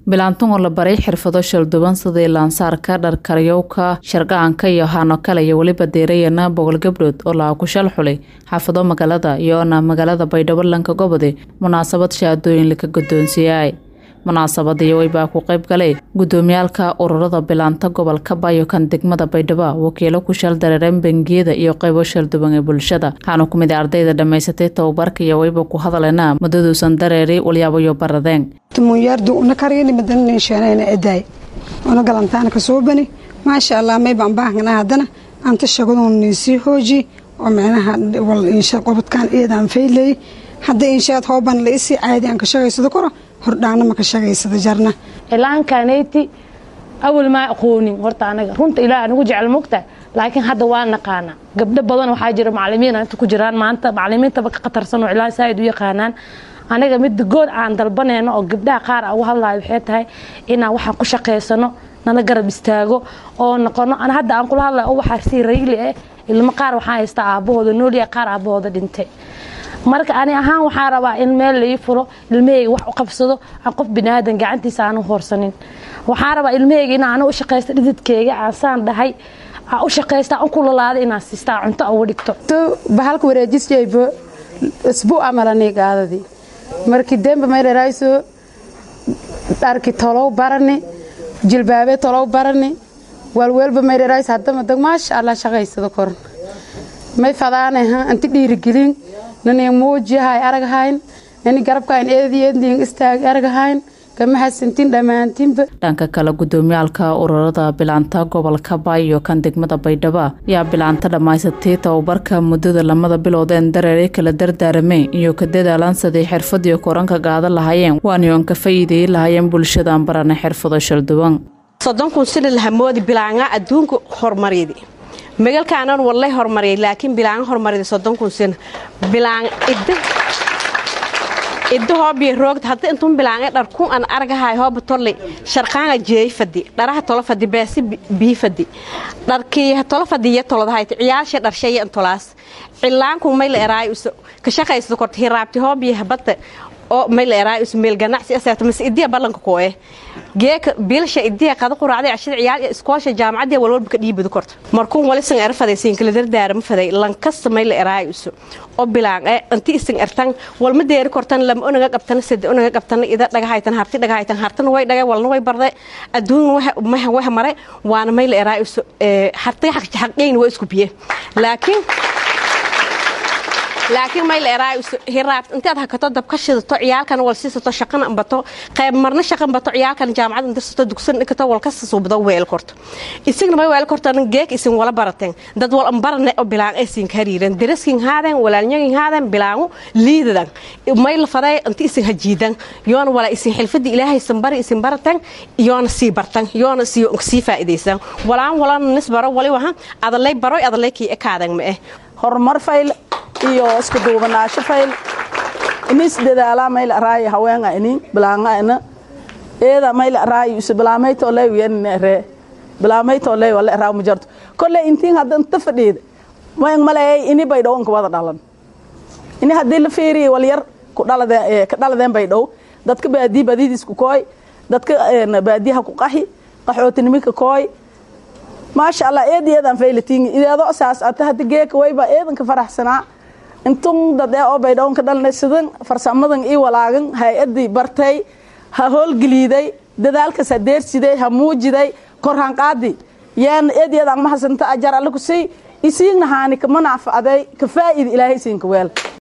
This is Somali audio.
bilaantan oo la baray xirfado shalduban sida laansaarka dharkaryowka shargaanka iyo hano kale iyo waliba deerayana boqol gabdhood oo la ku shal xulay xaafado magaalada iyo magaalada Baydhabo lanka gobode munaasabad shaadooyin la ka gudoonsiyay munaasabadii way baa ku qayb galay gudoomiyalka ururada bilaanta gobolka Bayo kan degmada Baydhabo wakiilo ku shal dareereen bangiyada iyo qaybo shalduban ee bulshada waxaana ku mid ardayda dhameysatay tababarka iyo wayba ku hadaleena mudadoosan dareeri walyaabo iyo baradeen تموياردو نكاريني مدن شانين عداي أنا قلنتان كسوبني ما شاء الله ما يبان باهنا هذانا أنت شغلون نسي هوجي ومعناها والإنشاء قبض كان إيدان فيلي حتى إنشاء هوبان ليسي عادي أنك شغل صدقرة هردانا ما كشغل صدجرنا الآن كانيتي أول ما أقوني ورت أنا كنت إلى أنا وجع المقطع لكن هذا وانا قانا قبل بدن وحاجر معلمين أنت كجيران ما أنت معلمين تبقى قطر سنة إلى سايد ويقانان aniga mid good aan dalbaneeno oo gabdhaha qaar ah waxa waxay tahay inaan waxa ku shaqeysano nana garab istaago oo noqono aan hadda aan kula hadlay oo waxa si reeyli ah ilma qaar waxa haysta aabahooda nooliya qaar aabahooda dhintay marka ani ahaan waxa rabaa in meel la furo ilmaheyga wax u qabsado aan qof binaadan gacantiisa aan horsanin waxa rabaa ilmaheyga in aan u shaqeysto dhididkeyga aan saan dhahay aan u shaqeysto aan kula laado inaan siistaa cunto oo dhigto bahalka wareejisaybo isbuu amalani gaadadi markii dambe ma leerayso dharki tolow barani jilbaabe tolow barani walwalba ma leerayso hadda maasha Allah shaqeysado koran may fadaanaha anti dhiirigelin nanay muujihay aragahayn nani garabkaan eediyeen istaag aragahayn kama hasantin dhamaantinba dhanka kala gudoomiyalka ururada bilaanta gobolka Bayo kan degmada Baydhabo yaa bilaanta dhamaysatay tababarka mudada lamada bilood ee dareere kala dardaaramay iyo ka dadaalan sidii xirfadiyo koranka gaada lahaayeen waaniyoon ka faa'iideey lahaayeen bulshada barana xirfado shalduban 30 sano la hamoodi bilaanga adduunka hormariyay magaalkaanan wallahi hormariyay laakiin bilaanga hormariyay 30 sano bilaan iddo hoobi roogd hadda intum bilaanga dharku aan argahay hoob tolle sharqaanga jeey fadi dharaha tolo fadi beesi bi fadi dharkii tolo fadiya toladahay ciyaasha dharshay intolaas cilaanku may la eraay ka shaqaysto korti hiraabti hoobi habata oo may la eraay meel ganacsi asaata mas idiya ballanka kooye geek biilsha idiya qad quraacday ashid ciyaal iskoolsha jaamacadda walwalba ka dhiibid korto markuu walisan erfadaysiin kala dardaaram faday lankas may la eraay oo bilaan anti isin ertan walma deer kortan lam unaga qabtan sid unaga qabtan ida dhagahaytan hartan way dhagay walna way barday adduun waxa maray waana may la eraay hartay xaqeen way isku biye laakiin may la eraay hiraabт intaad hakato dab ka shidato ciyaalkan wal siisato shaqan ambato qayb marna shaqan bato ciyaalkan jaamacad inta dugsan dhigto wal ka suubado weel korto isigna may weel kortaan geek isin wala barateen dad wal ambarne oo bilaan ay siin kariiran daraskin haadan walaalnyagin haadan bilaangu liidadan may la faday inta isin hajiidan yoon wala isin xilfadi ilaahay sanbari isin baratan yoon si bartan yoon si faa'iideysan walaan nisbaro wali waxa adalay baro adalay ki ekaadan ma horumar fayl iyo isku duubanaasho fayl inis dadaala meel raay haweenga inin bilaanga ina eeda meel raay isbalaameyto leeyen re balaameyto leey wala raaw mujarto kolle intiin hadan tafadheed waan malay ini Baydhabo ka wada dhalan ini hadii la feeriyo wal yar ku dhaladeen Baydhabo dadka baadiis ku kooy dadka baadiyaha ku qaxootinimika kooy ما شاء الله إيدان فيلتين إذا ذو أساس أتهد جيك ويبا إيدان كفرح سنة أنتم ضد أو بيدون كدل نسدن فرسمدن إيه ولاجن هاي أدي برتي ههول جليدي دذلك سدير سيدي هموج جدي كرهان قادي يعني إيدان ما حسنت أجر لك شيء يصير نهاني كمان عف أدي كفائد إلهي سين كويل